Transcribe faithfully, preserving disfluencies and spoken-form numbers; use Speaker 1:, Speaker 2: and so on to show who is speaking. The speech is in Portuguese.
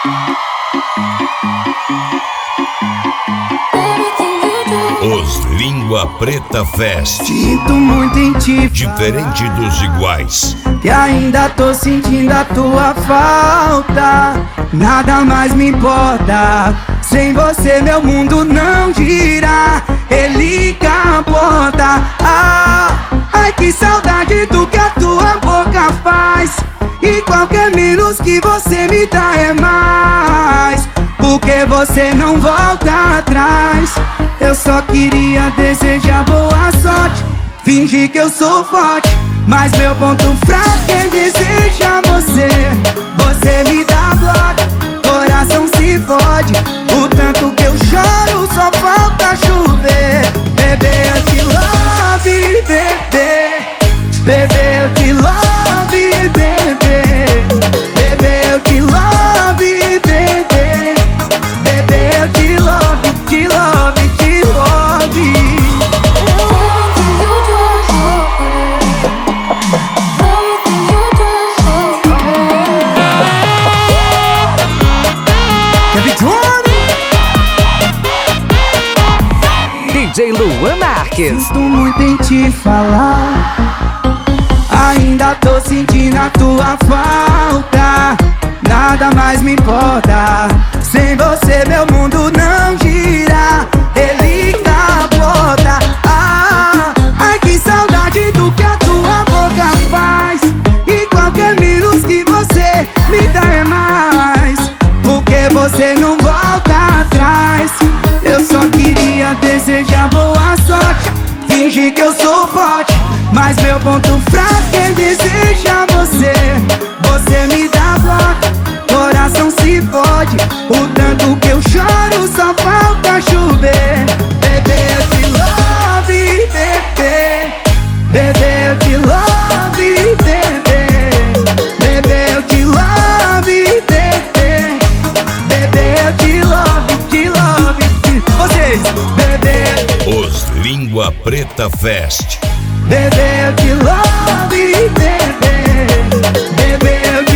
Speaker 1: Os Língua Preta Fest.
Speaker 2: Sinto muito em ti,
Speaker 1: diferente dos iguais,
Speaker 2: que ainda tô sentindo a tua falta. Nada mais me importa, sem você meu mundo não gira. Ele capota. Ah, ai que saudade do que a tua boca faz. E qualquer menos que você me dá é mais, porque você não volta atrás. Eu só queria desejar boa sorte, fingir que eu sou forte, mas meu ponto fraco é desejar você. Você me dá bloco, coração se fode. O tanto que eu choro só falta chover. Bebê, eu te love, bebê. Bebê, eu te love, bebê. Bebê, eu te love, bebê. Bebê, eu te love, te love, te love.
Speaker 3: D J Luan Marques.
Speaker 2: Sinto muito em te falar, ainda tô sentindo a tua falta. Nada mais me importa, sem você meu mundo não gira. Ele capota. Ah, ai que saudade do que a tua boca faz. E qualquer minuto que você me dá é mais, porque você não volta atrás. Eu só queria desejar boa sorte, fingir que eu sou forte, mas meu ponto fraco é desejar você. Você me dá bloco, coração se fode. O tanto que eu choro só falta chover. Bebê, eu te love, bebê. Bebê, eu te love, bebê. Bebê, eu te love, bebê. Bebê, eu te love, te love, te... Vocês, bebê.
Speaker 1: Os Língua Preta Fest.
Speaker 2: Bebê, eu te love, bebê. Bebê, eu te